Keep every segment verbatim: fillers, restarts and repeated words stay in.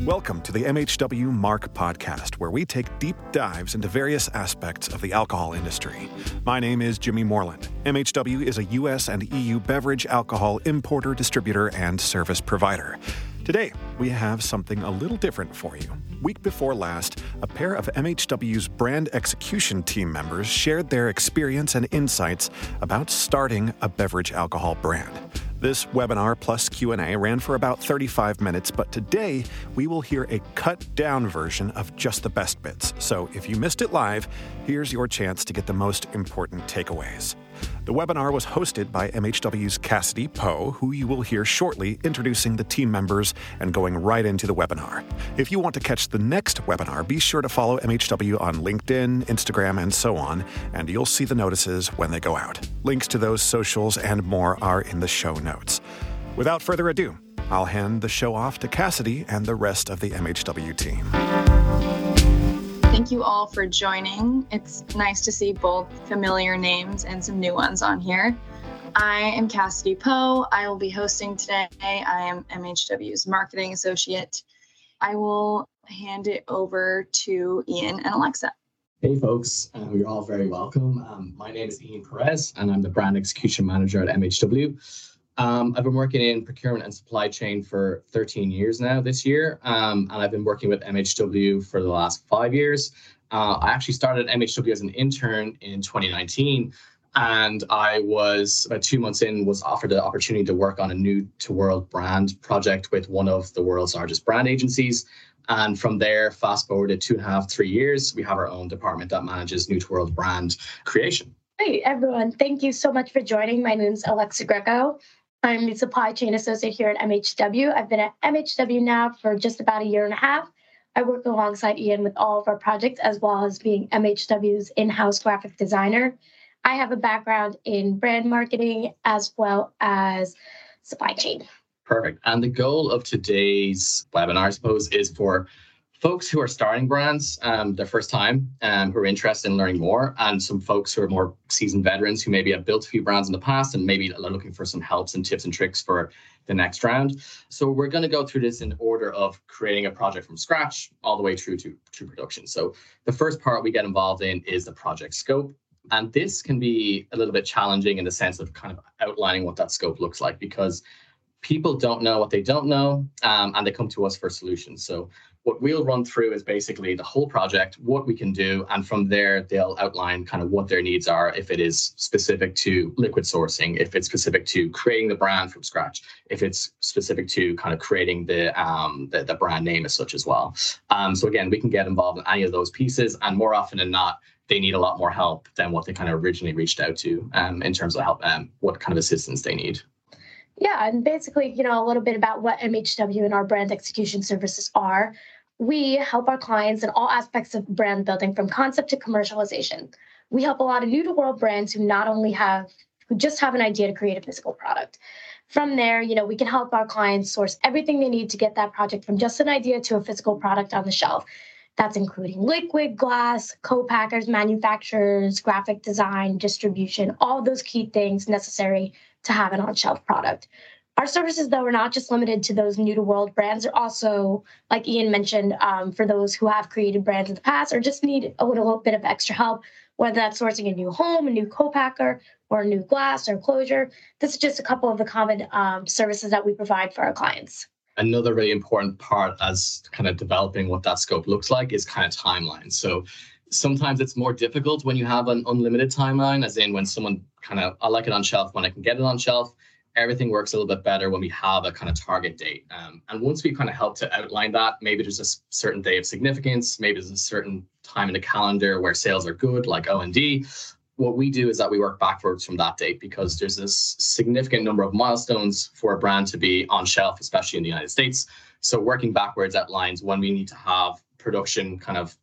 Welcome to the M H W Mark Podcast, where we take deep dives into various aspects of the alcohol industry. My name is Jimmy Moreland. M H W is a U S and E U beverage alcohol importer, distributor, and service provider. Today, we have something a little different for you. Week before last, a pair of M H W's brand execution team members shared their experience and insights about starting a beverage alcohol brand. This webinar plus Q and A ran for about thirty-five minutes, but today we will hear a cut-down version of just the best bits. So if you missed it live, here's your chance to get the most important takeaways. The webinar was hosted by M H W's Cassidy Poe, who you will hear shortly introducing the team members and going right into the webinar. If you want to catch the next webinar, be sure to follow M H W on LinkedIn, Instagram, and so on, and you'll see the notices when they go out. Links to those socials and more are in the show notes. Without further ado, I'll hand the show off to Cassidy and the rest of the M H W team. Thank you all for joining. It's nice to see both familiar names and some new ones on here. I am Cassidy Poe. I will be hosting today. I am M H W's marketing associate. I will hand it over to Ian and Alexa. Hey folks, uh, you're all very welcome. Um, my name is Ian Perez and I'm the brand execution manager at M H W. Um, I've been working in procurement and supply chain for thirteen years now this year, um, and I've been working with M H W for the last five years. Uh, I actually started at M H W as an intern in twenty nineteen, and I was, about two months in, was offered the opportunity to work on a new to world brand project with one of the world's largest brand agencies. And from there, fast forwarded two and a half, three years, we have our own department that manages new to world brand creation. Hey everyone, thank you so much for joining. My name is Alexa Greco. I'm the supply chain associate here at M H W. I've been at M H W now for just about a year and a half. I work alongside Ian with all of our projects, as well as being M H W's in-house graphic designer. I have a background in brand marketing as well as supply chain. Perfect. And the goal of today's webinar, I suppose, is for folks who are starting brands um, their first time, um, who are interested in learning more, and some folks who are more seasoned veterans who maybe have built a few brands in the past and maybe are looking for some helps and tips and tricks for the next round. So we're going to go through this in order of creating a project from scratch all the way through to, to production. So the first part we get involved in is the project scope. And this can be a little bit challenging in the sense of kind of outlining what that scope looks like, because people don't know what they don't know, um, and they come to us for solutions. So what we'll run through is basically the whole project, what we can do, and from there, they'll outline kind of what their needs are, if it is specific to liquid sourcing, if it's specific to creating the brand from scratch, if it's specific to kind of creating the um, the, the brand name as such as well. Um, so again, we can get involved in any of those pieces, and more often than not, they need a lot more help than what they kind of originally reached out to um, in terms of help, um, what kind of assistance they need. Yeah, and basically, you know, a little bit about what M H W and our brand execution services are. We help our clients in all aspects of brand building, from concept to commercialization. We help a lot of new to world brands who not only have, who just have an idea to create a physical product. From there, you know, we can help our clients source everything they need to get that project from just an idea to a physical product on the shelf. That's including liquid, glass, co-packers, manufacturers, graphic design, distribution, all of those key things necessary to have an on-shelf product. Our services, though, are not just limited to those new-to-world brands. They're also, like Ian mentioned, um, for those who have created brands in the past or just need a little bit of extra help, whether that's sourcing a new home, a new co-packer, or a new glass or closure. This is just a couple of the common um, services that we provide for our clients. Another really important part as kind of developing what that scope looks like is kind of timeline. So sometimes it's more difficult when you have an unlimited timeline, as in when someone kind of, I like it on shelf when I can get it on shelf. Everything works a little bit better when we have a kind of target date. Um, and once we kind of help to outline that, maybe there's a certain day of significance, maybe there's a certain time in the calendar where sales are good, like O and D. What we do is that we work backwards from that date, because there's this significant number of milestones for a brand to be on shelf, especially in the United States. So working backwards outlines when we need to have production kind of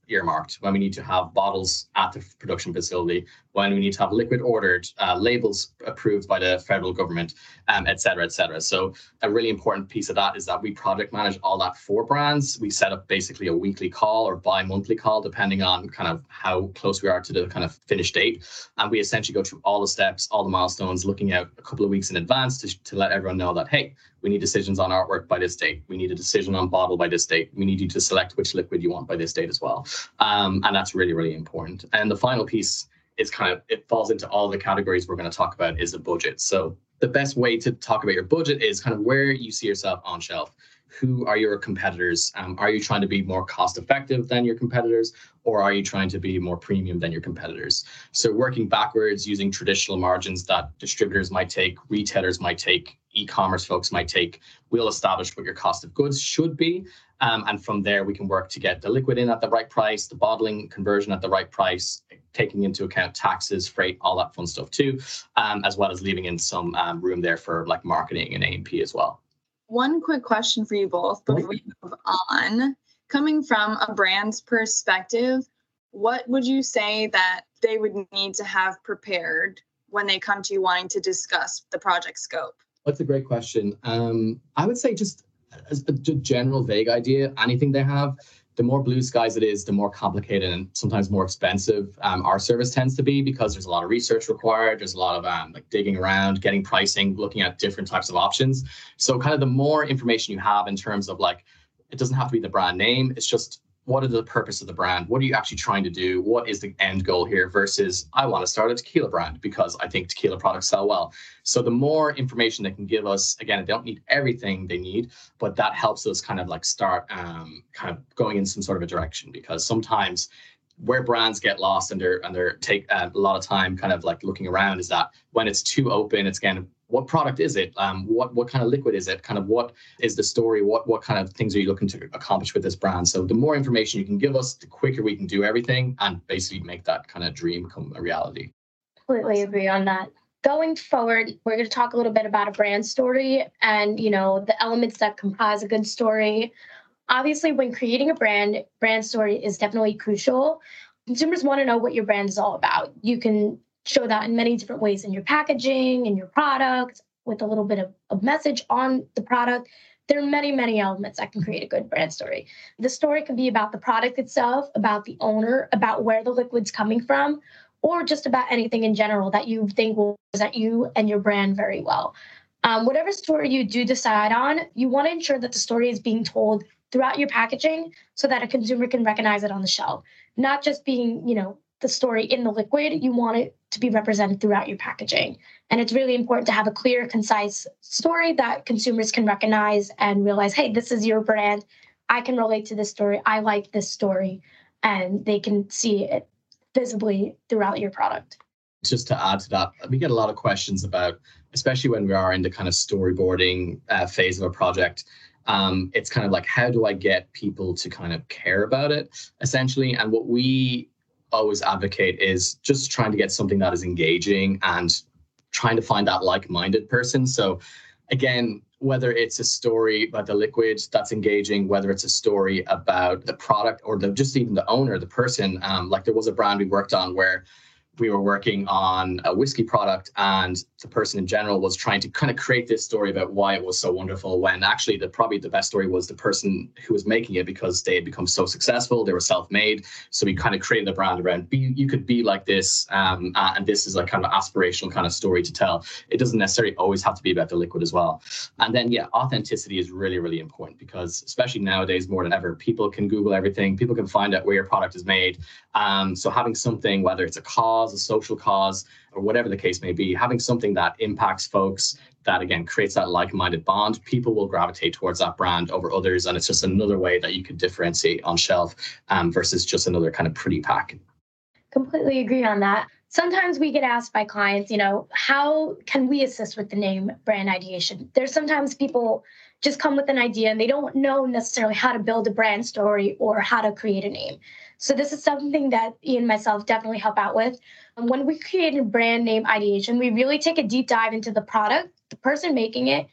earmarked, when we need to have bottles at the production facility, when we need to have liquid ordered, uh, labels approved by the federal government, um, et cetera, et cetera. So a really important piece of that is that we project manage all that for brands. We set up basically a weekly call or bi-monthly call, depending on kind of how close we are to the kind of finish date. And we essentially go through all the steps, all the milestones, looking out a couple of weeks in advance to, to let everyone know that, hey, we need decisions on artwork by this date. We need a decision on bottle by this date. We need you to select which liquid you want by this date as well. Um, and that's really, really important. And the final piece is kind of, it falls into all the categories we're going to talk about, is a budget. So the best way to talk about your budget is kind of where you see yourself on shelf. Who are your competitors? Um, are you trying to be more cost effective than your competitors, or are you trying to be more premium than your competitors? So working backwards, using traditional margins that distributors might take, retailers might take, e-commerce folks might take, we'll establish what your cost of goods should be. Um, and from there, we can work to get the liquid in at the right price, the bottling conversion at the right price, taking into account taxes, freight, all that fun stuff too, um, as well as leaving in some um, room there for like marketing and A and P as well. One quick question for you both before we move on. Coming from a brand's perspective, what would you say that they would need to have prepared when they come to you wanting to discuss the project scope? That's a great question. Um, I would say just as a general vague idea, anything they have, the more blue skies it is, the more complicated and sometimes more expensive um, our service tends to be, because there's a lot of research required. There's a lot of um, like digging around, getting pricing, looking at different types of options. So kind of the more information you have in terms of like, it doesn't have to be the brand name. It's just, what is the purpose of the brand? What are you actually trying to do? What is the end goal here versus I want to start a tequila brand because I think tequila products sell well. So the more information they can give us, again, they don't need everything they need, but that helps us kind of like start um, kind of going in some sort of a direction, because sometimes where brands get lost and they're and they're take uh, a lot of time kind of like looking around is that when it's too open, it's again, what product is it? Um, what what kind of liquid is it? Kind of what is the story? What what kind of things are you looking to accomplish with this brand? So the more information you can give us, the quicker we can do everything and basically make that kind of dream come a reality. Completely agree on that. Going forward, we're going to talk a little bit about a brand story and, you know, the elements that comprise a good story. Obviously, when creating a brand, brand story is definitely crucial. Consumers want to know what your brand is all about. You can show that in many different ways in your packaging, in your product, with a little bit of a message on the product. There are many, many elements that can create a good brand story. The story can be about the product itself, about the owner, about where the liquid's coming from, or just about anything in general that you think will present you and your brand very well. Um, whatever story you do decide on, you want to ensure that the story is being told throughout your packaging so that a consumer can recognize it on the shelf. Not just being, you know, the story in the liquid, you want it to be represented throughout your packaging. And it's really important to have a clear, concise story that consumers can recognize and realize, hey, this is your brand. I can relate to this story. I like this story. And they can see it visibly throughout your product. Just to add to that, we get a lot of questions about, especially when we are in the kind of storyboarding uh, phase of a project, um, it's kind of like, how do I get people to kind of care about it, essentially? And what we always advocate is just trying to get something that is engaging and trying to find that like-minded person. So again, whether it's a story about the liquid that's engaging, whether it's a story about the product or the, just even the owner, the person, um, like there was a brand we worked on where we were working on a whiskey product and the person in general was trying to kind of create this story about why it was so wonderful, when actually the probably the best story was the person who was making it, because they had become so successful, they were self-made. So we kind of created a brand around, be, you could be like this. Um, uh, and this is a kind of aspirational kind of story to tell. It doesn't necessarily always have to be about the liquid as well. And then, yeah, authenticity is really, really important, because especially nowadays more than ever, people can Google everything. People can find out where your product is made. Um, so having something, whether it's a cause, a social cause, or whatever the case may be, having something that impacts folks, that again creates that like-minded bond, people will gravitate towards that brand over others. And it's just another way that you could differentiate on shelf um, versus just another kind of pretty pack. Completely agree on that. Sometimes we get asked by clients, you know, how can we assist with the name brand ideation? There's sometimes people just come with an idea and they don't know necessarily how to build a brand story or how to create a name. So this is something that Ian and myself definitely help out with. And when we create a brand name ideation, we really take a deep dive into the product, the person making it,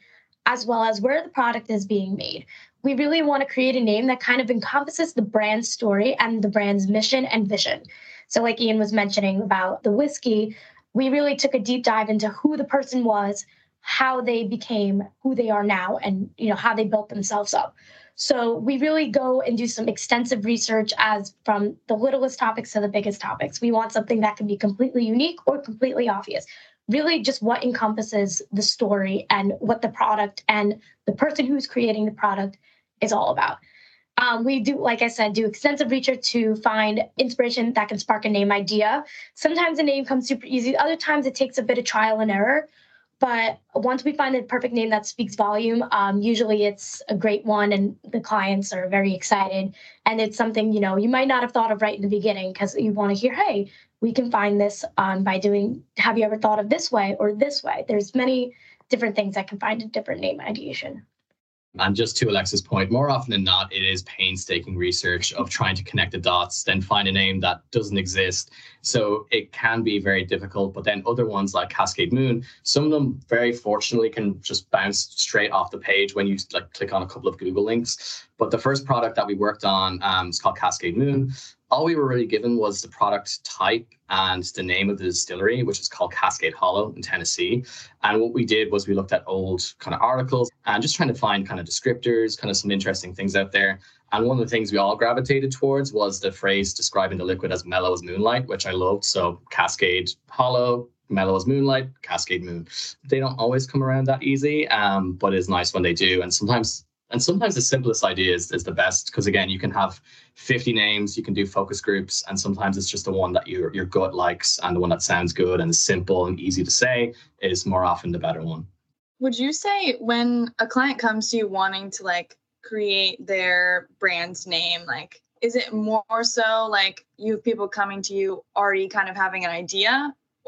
as well as where the product is being made. We really want to create a name that kind of encompasses the brand story and the brand's mission and vision. So like Ian was mentioning about the whiskey, we really took a deep dive into who the person was, how they became who they are now, and you know how they built themselves up. So we really go and do some extensive research as from the littlest topics to the biggest topics. We want something that can be completely unique or completely obvious. Really just what encompasses the story and what the product and the person who's creating the product is all about. Um, we do, like I said, do extensive research to find inspiration that can spark a name idea. Sometimes a name comes super easy. Other times it takes a bit of trial and error. But once we find the perfect name that speaks volume, um, usually it's a great one and the clients are very excited. And it's something, you know, you might not have thought of right in the beginning because you want to hear, hey, we can find this um, by doing, have you ever thought of this way or this way? There's many different things that can find a different name ideation. And just to Alexa's point, more often than not, it is painstaking research of trying to connect the dots, then find a name that doesn't exist. So it can be very difficult. But then other ones like Cascade Moon, some of them very fortunately can just bounce straight off the page when you like click on a couple of Google links. But the first product that we worked on um, is called Cascade Moon. All we were really given was the product type and the name of the distillery, which is called Cascade Hollow in Tennessee. And what we did was we looked at old kind of articles and just trying to find kind of descriptors, kind of some interesting things out there. And one of the things we all gravitated towards was the phrase describing the liquid as mellow as moonlight, which I loved. So Cascade Hollow, mellow as moonlight, Cascade Moon. They don't always come around that easy, um, but it's nice when they do. And sometimes And sometimes the simplest idea is, is the best because, again, you can have fifty names, you can do focus groups, and sometimes it's just the one that your, your gut likes and the one that sounds good and is simple and easy to say is more often the better one. Would you say when a client comes to you wanting to like create their brand's name, like, is it more so like you have people coming to you already kind of having an idea,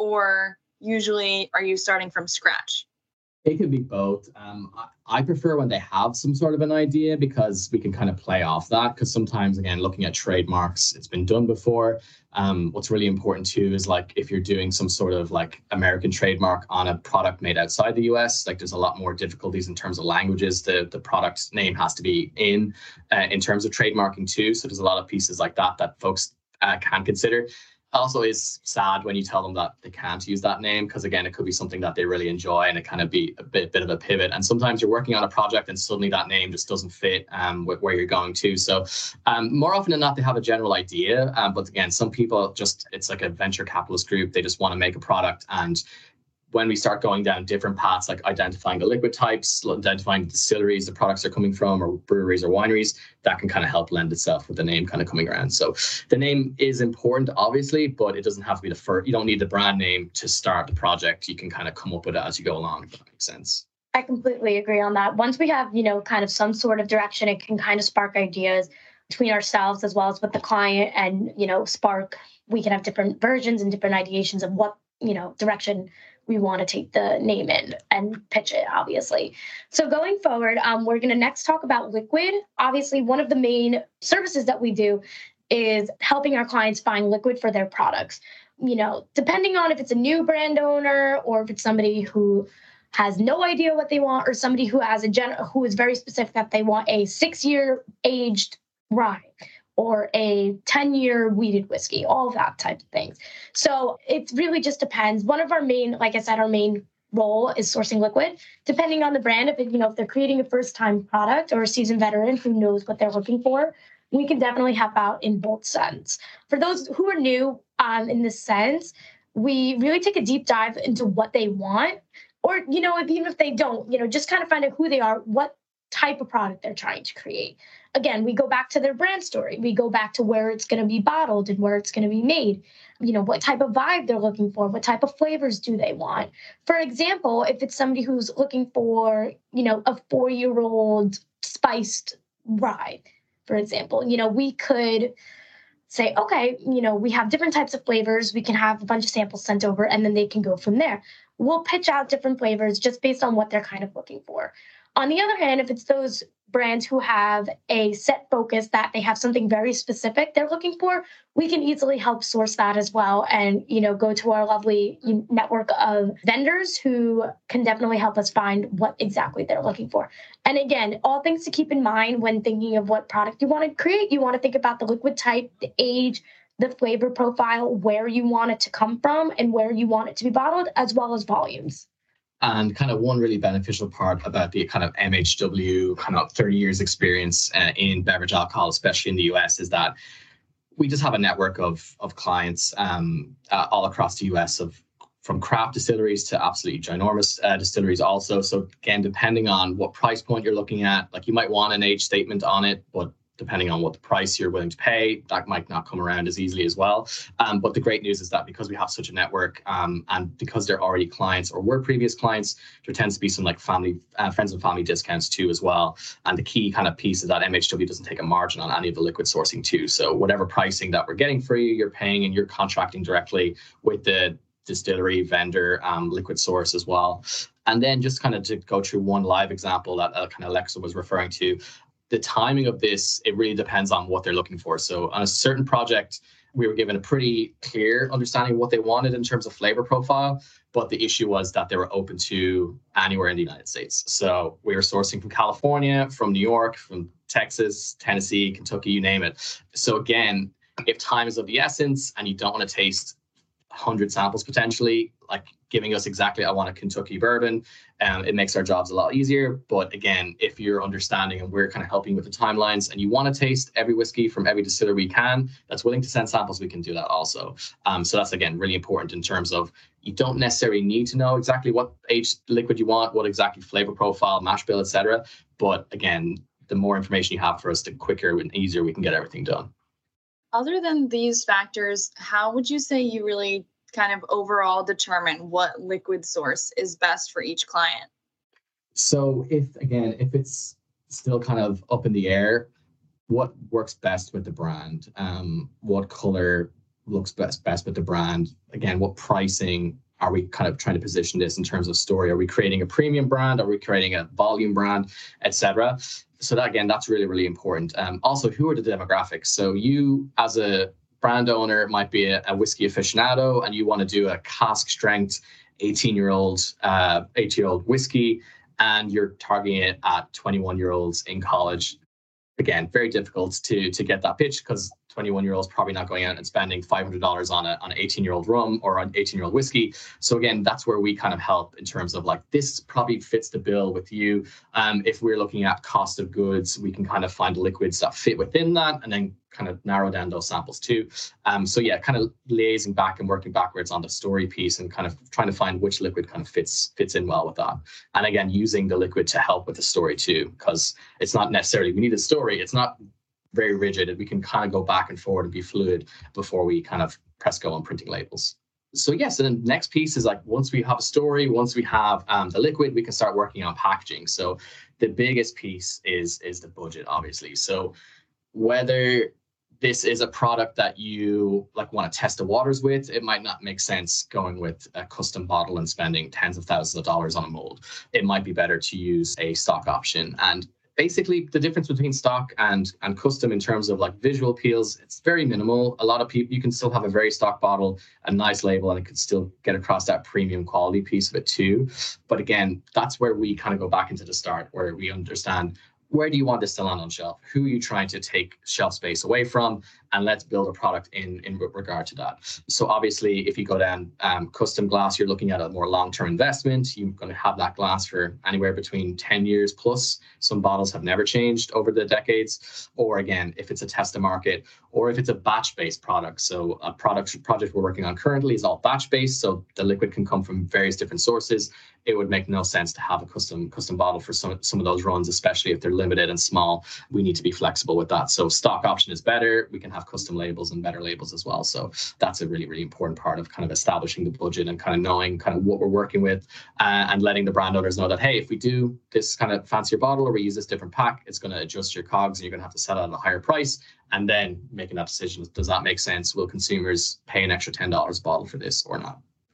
or usually are you starting from scratch? It could be both. Um, I, I prefer when they have some sort of an idea because we can kind of play off that. Because sometimes, again, looking at trademarks, it's been done before. Um, what's really important too is like if you're doing some sort of like American trademark on a product made outside the U S, like there's a lot more difficulties in terms of languages. The the product name has to be in uh, in terms of trademarking too. So there's a lot of pieces like that that folks uh, can consider. Also is sad when you tell them that they can't use that name because, again, it could be something that they really enjoy and it kind of be a bit, bit of a pivot. And sometimes you're working on a project and suddenly that name just doesn't fit um, with where you're going to. So um, more often than not, they have a general idea. Um, but again, some people just, it's like a venture capitalist group. They just want to make a product. And when we start going down different paths, like identifying the liquid types, identifying the distilleries the products are coming from, or breweries or wineries, that can kind of help lend itself with the name kind of coming around. So the name is important, obviously, but it doesn't have to be the first. You don't need the brand name to start the project. You can kind of come up with it as you go along, if that makes sense. I completely agree on that. Once we have, you know, kind of some sort of direction, it can kind of spark ideas between ourselves as well as with the client and, you know, spark, we can have different versions and different ideations of what, you know, direction we want to take the name in and pitch it, obviously. So going forward, um, we're going to next talk about Liquid. Obviously, one of the main services that we do is helping our clients find liquid for their products. You know, depending on if it's a new brand owner or if it's somebody who has no idea what they want or somebody who has a gen- who is very specific that they want a six-year aged rye or a ten-year weeded whiskey, all of that type of things. So it really just depends. One of our main, like I said, our main role is sourcing liquid. Depending on the brand, if it, you know, if they're creating a first-time product or a seasoned veteran who knows what they're looking for, we can definitely help out in both sense. For those who are new um, in this sense, we really take a deep dive into what they want, or, you know, if, even if they don't, you know, just kind of find out who they are, what type of product they're trying to create. Again, we go back to their brand story. We go back to where it's going to be bottled and where it's going to be made. You know, what type of vibe they're looking for, what type of flavors do they want? For example, if it's somebody who's looking for, you know, a four-year-old spiced rye, for example, you know, we could say, okay, you know, we have different types of flavors. We can have a bunch of samples sent over and then they can go from there. We'll pitch out different flavors just based on what they're kind of looking for. On the other hand, if it's those brands who have a set focus that they have something very specific they're looking for, we can easily help source that as well and, you know, go to our lovely network of vendors who can definitely help us find what exactly they're looking for. And again, all things to keep in mind when thinking of what product you want to create. You want to think about the liquid type, the age, the flavor profile, where you want it to come from and where you want it to be bottled, as well as volumes. And kind of one really beneficial part about the kind of M H W kind of thirty years experience uh, in beverage alcohol, especially in the U S, is that we just have a network of of clients um, uh, all across the U S of from craft distilleries to absolutely ginormous uh, distilleries also. So again, depending on what price point you're looking at, like you might want an age statement on it, but depending on what the price you're willing to pay, that might not come around as easily as well. Um, but the great news is that because we have such a network um, and because they're already clients or were previous clients, there tends to be some like family, uh, friends and family discounts too as well. And the key kind of piece is that M H W doesn't take a margin on any of the liquid sourcing too. So whatever pricing that we're getting for you, you're paying and you're contracting directly with the distillery, vendor, um, liquid source as well. And then just kind of to go through one live example that uh, kind of Alexa was referring to, the timing of this, it really depends on what they're looking for. So on a certain project, we were given a pretty clear understanding of what they wanted in terms of flavor profile, but the issue was that they were open to anywhere in the United States. So we were sourcing from California, from New York, from Texas, Tennessee, Kentucky, you name it. So again, if time is of the essence and you don't want to taste one hundred samples potentially, like giving us exactly, I want a Kentucky bourbon, um, it makes our jobs a lot easier. But again, if you're understanding and we're kind of helping with the timelines and you want to taste every whiskey from every distiller we can, that's willing to send samples, we can do that also. Um, so that's, again, really important in terms of you don't necessarily need to know exactly what age liquid you want, what exactly flavor profile, mash bill, et cetera. But again, the more information you have for us, the quicker and easier we can get everything done. Other than these factors, how would you say you really kind of overall determine what liquid source is best for each client? So if, again, if it's still kind of up in the air, what works best with the brand? Um, what color looks best best with the brand? Again, what pricing are we kind of trying to position this in terms of story? Are we creating a premium brand? Are we creating a volume brand, et cetera? So that, again, that's really, really important. Um, also, who are the demographics? So you as a brand owner might be a, a whiskey aficionado and you want to do a cask strength eighteen year old uh eighteen year old whiskey and you're targeting it at twenty-one year olds in college. Again, very difficult to to get that pitch because twenty-one year olds probably not going out and spending five hundred dollars on a on an eighteen year old rum or an eighteen year old whiskey. So again, that's where we kind of help in terms of like, this probably fits the bill with you. Um, if we're looking at cost of goods, we can kind of find liquids that fit within that and then kind of narrow down those samples too. Um, so yeah, kind of liaising back and working backwards on the story piece and kind of trying to find which liquid kind of fits fits in well with that. And again, using the liquid to help with the story too, because it's not necessarily, we need a story. It's not very rigid. We can kind of go back and forward and be fluid before we kind of press go on printing labels. So yes, and then the next piece is like, once we have a story, once we have um, the liquid, we can start working on packaging. So the biggest piece is, is the budget, obviously. So whether this is a product that you like want to test the waters with, it might not make sense going with a custom bottle and spending tens of thousands of dollars on a mold. It might be better to use a stock option. And basically the difference between stock and and custom in terms of like visual appeals, it's very minimal. A lot of people, you can still have a very stock bottle, a nice label, and it could still get across that premium quality piece of it too. But again, that's where we kind of go back into the start, where we understand, where do you want this to land on shelf? Who are you trying to take shelf space away from? And let's build a product in, in regard to that. So obviously, if you go down um, custom glass, you're looking at a more long-term investment. You're going to have that glass for anywhere between ten years plus. Some bottles have never changed over the decades. Or again, if it's a test to market, or if it's a batch-based product. So a product project we're working on currently is all batch-based. So the liquid can come from various different sources. It would make no sense to have a custom custom bottle for some, some of those runs, especially if they're limited and small. We need to be flexible with that. So stock option is better. We can have custom labels and better labels as well. So that's a really, really important part of kind of establishing the budget and kind of knowing kind of what we're working with uh, and letting the brand owners know that, hey, if we do this kind of fancier bottle or we use this different pack, it's going to adjust your cogs and you're going to have to sell it at a higher price. And then making that decision, does that make sense? Will consumers pay an extra ten dollars a bottle for this or not?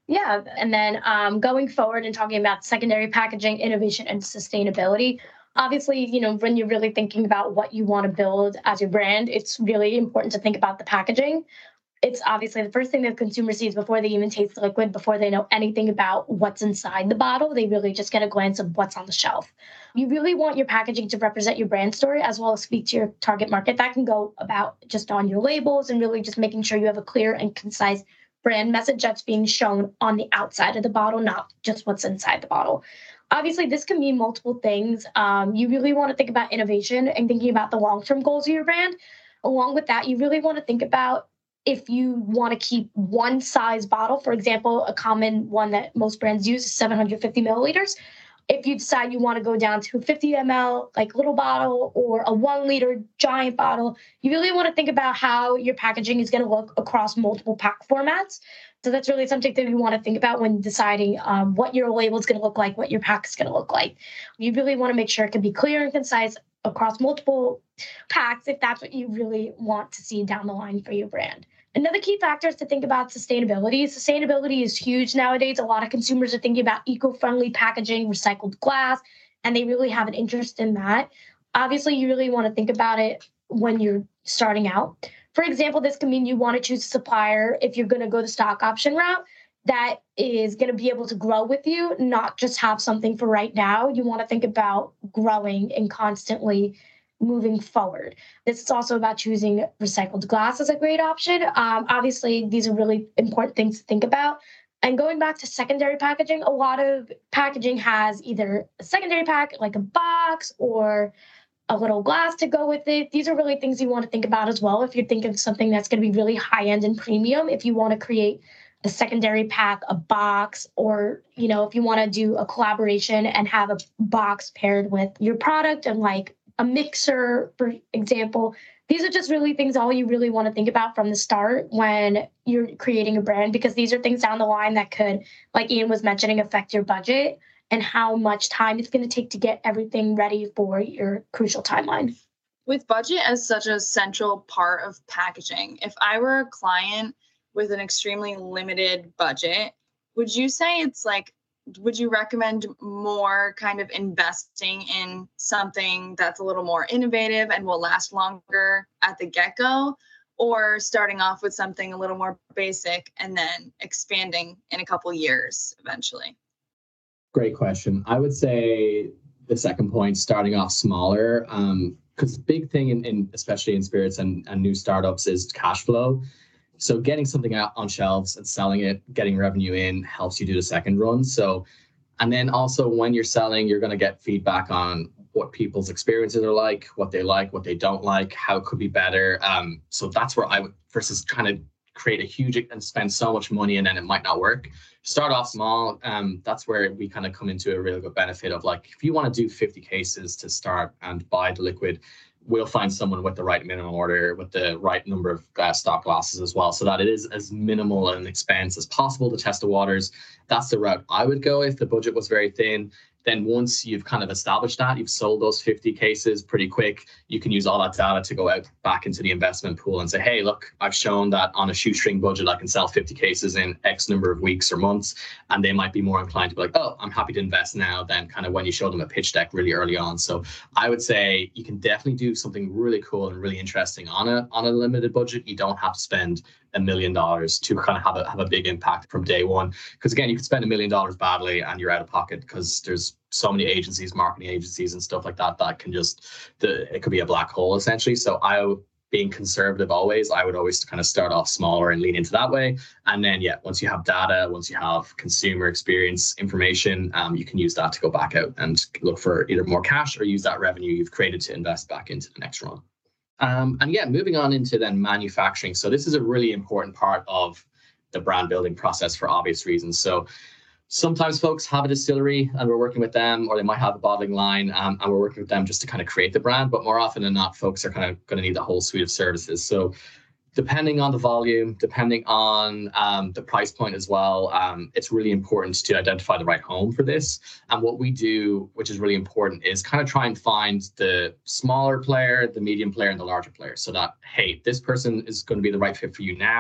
Yeah. And then um, going forward and talking about secondary packaging, innovation, and sustainability. Obviously, you know, when you're really thinking about what you want to build as your brand, it's really important to think about the packaging. It's obviously the first thing that the consumer sees before they even taste the liquid, before they know anything about what's inside the bottle. They really just get a glance of what's on the shelf. You really want your packaging to represent your brand story as well as speak to your target market. That can go about just on your labels and really just making sure you have a clear and concise brand message that's being shown on the outside of the bottle, not just what's inside the bottle. Obviously, this can mean multiple things. Um, you really want to think about innovation and thinking about the long-term goals of your brand. Along with that, you really want to think about if you want to keep one size bottle. For example, a common one that most brands use is seven hundred fifty milliliters. If you decide you want to go down to fifty milliliters, like little bottle, or a one liter giant bottle, you really want to think about how your packaging is going to look across multiple pack formats. So that's really something that you want to think about when deciding um, what your label is going to look like, what your pack is going to look like. You really want to make sure it can be clear and concise across multiple packs if that's what you really want to see down the line for your brand. Another key factor is to think about sustainability. Sustainability is huge nowadays. A lot of consumers are thinking about eco-friendly packaging, recycled glass, and they really have an interest in that. Obviously, you really want to think about it when you're starting out. For example, this can mean you want to choose a supplier if you're going to go the stock option route that is going to be able to grow with you, not just have something for right now. You want to think about growing and constantly moving forward. This is also about choosing recycled glass as a great option. Um, obviously, these are really important things to think about. And going back to secondary packaging, a lot of packaging has either a secondary pack, like a box, or a little glass to go with it. These are really things you want to think about as well. If you're thinking of something that's going to be really high-end and premium, if you want to create a secondary pack, a box, or, you know, if you want to do a collaboration and have a box paired with your product and like a mixer, for example, these are just really things all you really want to think about from the start when you're creating a brand, because these are things down the line that could, like Ian was mentioning, affect your budget and how much time it's going to take to get everything ready for your crucial timeline. With budget as such a central part of packaging, if I were a client with an extremely limited budget, would you say it's like, would you recommend more kind of investing in something that's a little more innovative and will last longer at the get-go, or starting off with something a little more basic and then expanding in a couple years eventually? Great question. I would say the second point, starting off smaller, um, because the big thing in, in especially in spirits and, and new startups is cash flow. So getting something out on shelves and selling it, getting revenue in helps you do the second run. So, and then also when you're selling, you're going to get feedback on what people's experiences are like, what they like, what they don't like, how it could be better. Um, so that's where I would, versus trying to create a huge and spend so much money and then it might not work. Start off small. Um, that's where we kind of come into a really good benefit of, like, if you want to do fifty cases to start and buy the liquid, we'll find someone with the right minimum order, with the right number of uh, stock glasses as well, so that it is as minimal an expense as possible to test the waters. That's the route I would go if the budget was very thin. Then once you've kind of established that, you've sold those fifty cases pretty quick, you can use all that data to go out back into the investment pool and say, hey, look, I've shown that on a shoestring budget, I can sell fifty cases in X number of weeks or months. And they might be more inclined to be like, oh, I'm happy to invest now, than kind of when you show them a pitch deck really early on. So I would say you can definitely do something really cool and really interesting on a on a limited budget. You don't have to spend a million dollars to kind of have a have a big impact from day one. Because again, you could spend a million dollars badly and you're out of pocket, because there's so many agencies, marketing agencies and stuff like that, that can just, the it could be a black hole essentially. So I, being conservative always, I would always kind of start off smaller and lean into that way. And then, yeah, once you have data, once you have consumer experience information, um, you can use that to go back out and look for either more cash or use that revenue you've created to invest back into the next run. Um, and yeah, moving on into then manufacturing. So this is a really important part of the brand building process for obvious reasons. So sometimes folks have a distillery and we're working with them, or they might have a bottling line um, and we're working with them just to kind of create the brand. But more often than not, folks are kind of going to need the whole suite of services. So depending on the volume, depending on um, the price point as well, um, it's really important to identify the right home for this. And what we do, which is really important, is kind of try and find the smaller player, the medium player, and the larger player, so that, hey, this person is going to be the right fit for you now.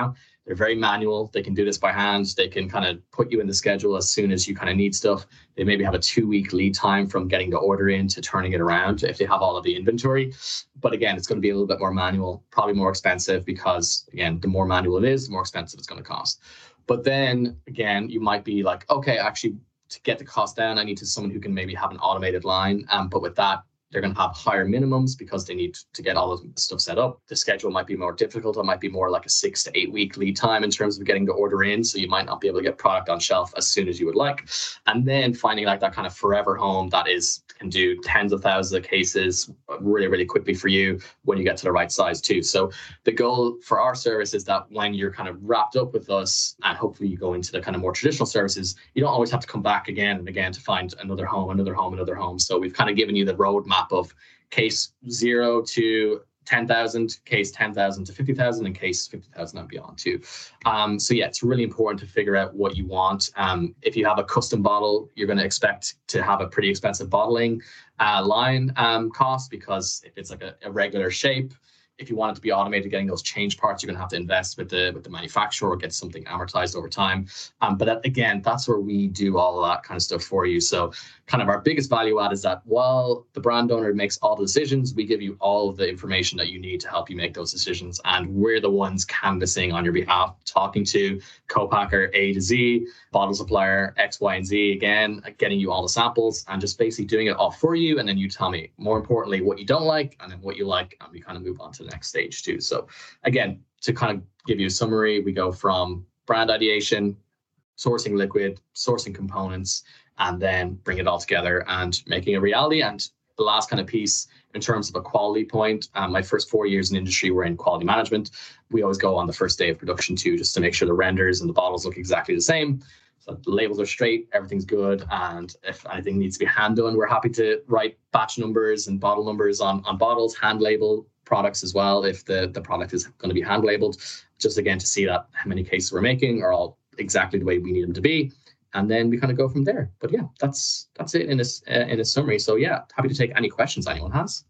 They're very manual. They can do this by hand. They can kind of put you in the schedule as soon as you kind of need stuff. They maybe have a two week lead time from getting the order in to turning it around if they have all of the inventory. But again, it's going to be a little bit more manual, probably more expensive because, again, the more manual it is, the more expensive it's going to cost. But then again, you might be like, okay, actually, to get the cost down, I need to someone who can maybe have an automated line. Um, but with that, they're going to have higher minimums because they need to get all the stuff set up. The schedule might be more difficult. It might be more like a six to eight week lead time in terms of getting the order in. So you might not be able to get product on shelf as soon as you would like. And then finding like that kind of forever home that is can do tens of thousands of cases really, really quickly for you when you get to the right size too. So the goal for our service is that when you're kind of wrapped up with us and hopefully you go into the kind of more traditional services, you don't always have to come back again and again to find another home, another home, another home. So we've kind of given you the roadmap of case zero to ten thousand, case ten thousand to fifty thousand, and case fifty thousand and beyond too. Um, so yeah, it's really important to figure out what you want. Um, if you have a custom bottle, you're going to expect to have a pretty expensive bottling uh, line um, cost, because if it's like a, a regular shape, if you want it to be automated, getting those change parts, you're going to have to invest with the with the manufacturer or get something amortized over time. Um, but that, again, that's where we do all of that kind of stuff for you. So kind of our biggest value add is that while the brand owner makes all the decisions, we give you all of the information that you need to help you make those decisions. And we're the ones canvassing on your behalf, talking to co-packer A to Z, bottle supplier X, Y, and Z, again, getting you all the samples and just basically doing it all for you. And then you tell me, more importantly, what you don't like and then what you like. And we kind of move on to the next stage too. So again, to kind of give you a summary, we go from brand ideation, sourcing liquid, sourcing components, and then bring it all together and making a reality. And the last kind of piece in terms of a quality point, um, my first four years in industry were in quality management. We always go on the first day of production too, just to make sure the renders and the bottles look exactly the same. So the labels are straight, everything's good. And if anything needs to be hand done, we're happy to write batch numbers and bottle numbers on, on bottles, hand label products as well, if the, the product is going to be hand labeled, just again to see that how many cases we're making are all exactly the way we need them to be. And then we kind of go from there. But yeah, that's that's it in this uh, in a summary. So yeah, happy to take any questions anyone has.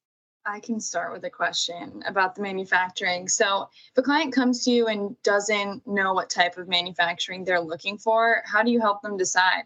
I can start with a question about the manufacturing. So if a client comes to you and doesn't know what type of manufacturing they're looking for, how do you help them decide?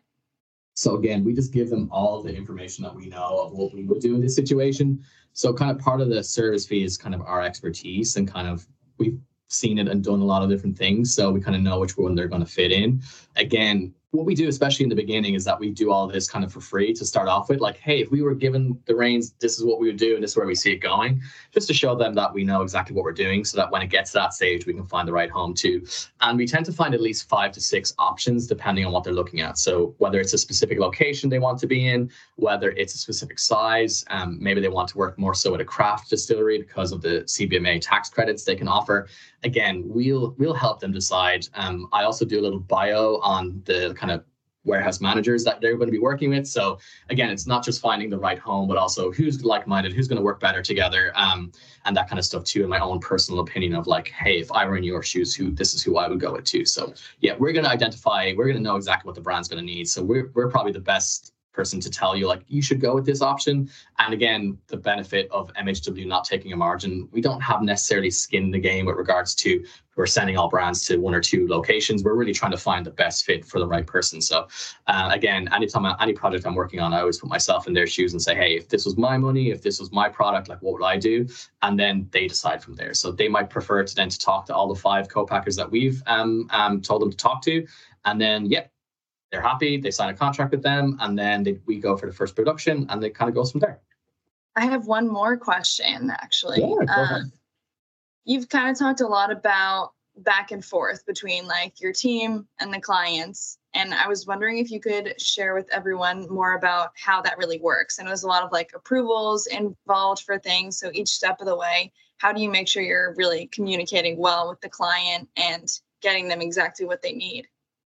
So again, we just give them all the information that we know of what we would do in this situation. So kind of part of the service fee is kind of our expertise, and kind of we've seen it and done a lot of different things. So we kind of know which one they're going to fit in. Again, what we do, especially in the beginning, is that we do all this kind of for free to start off with. Like, hey, if we were given the reins, this is what we would do and this is where we see it going, just to show them that we know exactly what we're doing, so that when it gets to that stage, we can find the right home too. And we tend to find at least five to six options depending on what they're looking at. So whether it's a specific location they want to be in, whether it's a specific size, um, maybe they want to work more so at a craft distillery because of the C B M A tax credits they can offer. Again, we'll we'll help them decide. Um, I also do a little bio on the kind of warehouse managers that they're going to be working with. So again, it's not just finding the right home, but also who's like-minded, who's going to work better together, um, and that kind of stuff too. And my own personal opinion of like, hey, if I were in your shoes, who this is who I would go with too. So yeah, we're going to identify, we're going to know exactly what the brand's going to need. So we're we're probably the best person to tell you like you should go with this option. And again, the benefit of M H W not taking a margin, we don't have necessarily skin in the game with regards to we're sending all brands to one or two locations. We're really trying to find the best fit for the right person. So uh, again, anytime I, any project I'm working on, I always put myself in their shoes and say, hey, if this was my money, if this was my product, like what would I do? And then they decide from there. So they might prefer to then to talk to all the five co-packers that we've um, um, told them to talk to. And then, yeah, they're happy, they sign a contract with them, and then they, we go for the first production, and it kind of goes from there. I have one more question, actually. Yeah, go ahead. Um, you've kind of talked a lot about back and forth between like your team and the clients. And I was wondering if you could share with everyone more about how that really works. And it was a lot of like approvals involved for things. So each step of the way, how do you make sure you're really communicating well with the client and getting them exactly what they need?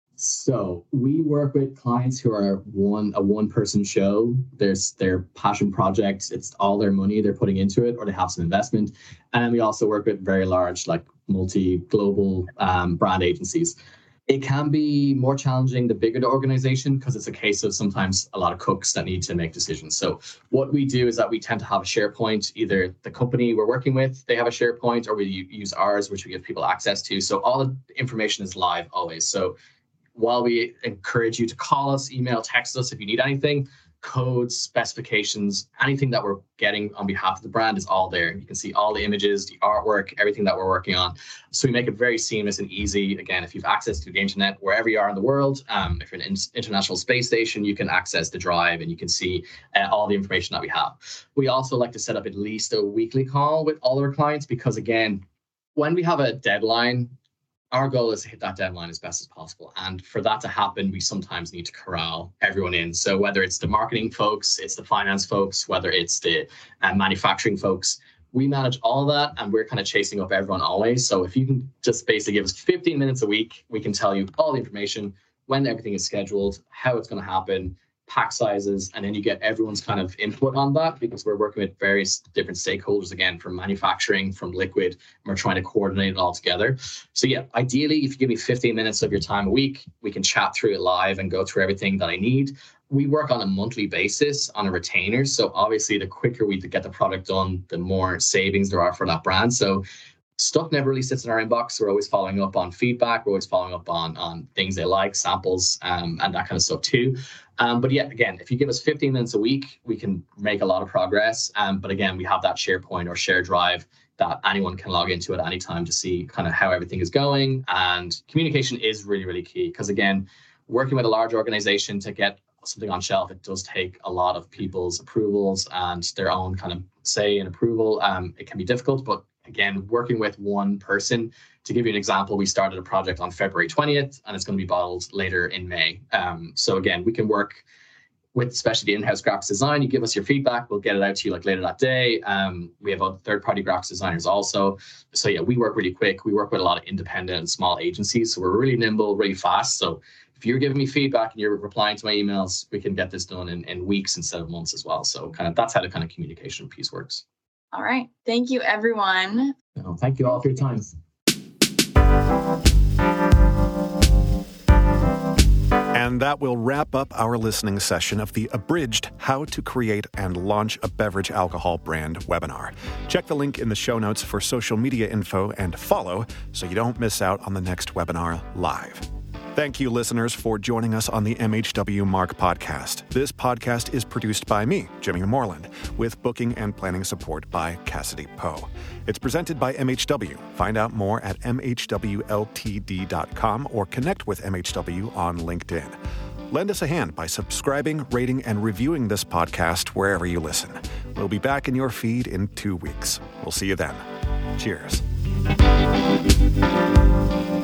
So we work with clients who are one a one-person show. There's their passion project. It's all their money they're putting into it, or they have some investment. And we also work with very large, like multi-global um, brand agencies. It can be more challenging the bigger the organization because it's a case of sometimes a lot of cooks that need to make decisions. So what we do is that we tend to have a SharePoint. Either the company we're working with, they have a SharePoint, or we use ours, which we give people access to. So all the information is live always. So while we encourage you to call us, email, text us if you need anything, codes, specifications, anything that we're getting on behalf of the brand is all there. You can see all the images, the artwork, everything that we're working on. So we make it very seamless and easy. Again, if you've access to the internet, wherever you are in the world, um, if you're in an International Space Station, you can access the drive and you can see uh, all the information that we have. We also like to set up at least a weekly call with all our clients because, again, when we have a deadline, our goal is to hit that deadline as best as possible. And for that to happen, we sometimes need to corral everyone in. So whether it's the marketing folks, it's the finance folks, whether it's the uh, manufacturing folks, we manage all of that and we're kind of chasing up everyone always. So if you can just basically give us fifteen minutes a week, we can tell you all the information, when everything is scheduled, how it's going to happen, pack sizes, and then you get everyone's kind of input on that because we're working with various different stakeholders, again, from manufacturing, from liquid, and we're trying to coordinate it all together. So yeah, ideally, if you give me fifteen minutes of your time a week, we can chat through it live and go through everything that I need. We work on a monthly basis on a retainer. So obviously, the quicker we get the product done, the more savings there are for that brand. So stuff never really sits in our inbox. We're always following up on feedback. We're always following up on, on things they like, samples, um, and that kind of stuff too. Um, but yeah, again, if you give us fifteen minutes a week, we can make a lot of progress. Um, but again, we have that SharePoint or share drive that anyone can log into at any time to see kind of how everything is going. And communication is really, really key because, again, working with a large organization to get something on shelf, it does take a lot of people's approvals and their own kind of say and approval. Um, it can be difficult, but again, working with one person, to give you an example, we started a project on February twentieth and it's going to be bottled later in May. Um, so again, we can work with especially the in-house graphics design. You give us your feedback, we'll get it out to you like later that day. Um, we have other third-party graphics designers also. So yeah, we work really quick. We work with a lot of independent and small agencies. So we're really nimble, really fast. So if you're giving me feedback and you're replying to my emails, we can get this done in, in weeks instead of months as well. So kind of that's how the kind of communication piece works. All right. Thank you, everyone. No, thank you all for your time. And that will wrap up our listening session of the abridged How to Create and Launch a Beverage Alcohol Brand webinar. Check the link in the show notes for social media info and follow so you don't miss out on the next webinar live. Thank you, listeners, for joining us on the M H W Mark podcast. This podcast is produced by me, Jimmy Moreland, with booking and planning support by Cassidy Poe. It's presented by M H W. Find out more at m h w l t d dot com or connect with M H W on LinkedIn. Lend us a hand by subscribing, rating, and reviewing this podcast wherever you listen. We'll be back in your feed in two weeks. We'll see you then. Cheers.